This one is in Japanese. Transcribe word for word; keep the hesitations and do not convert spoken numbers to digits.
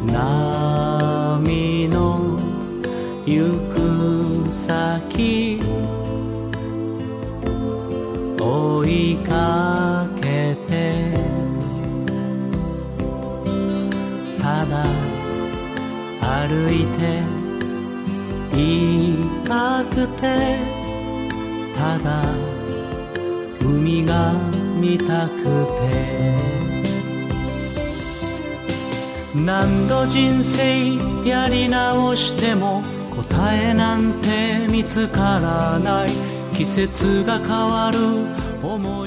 波の行く先追いかけてただ歩いていたくてただ海が見たくて何度人生やり直しても答えなんて見つからない季節が変わる思い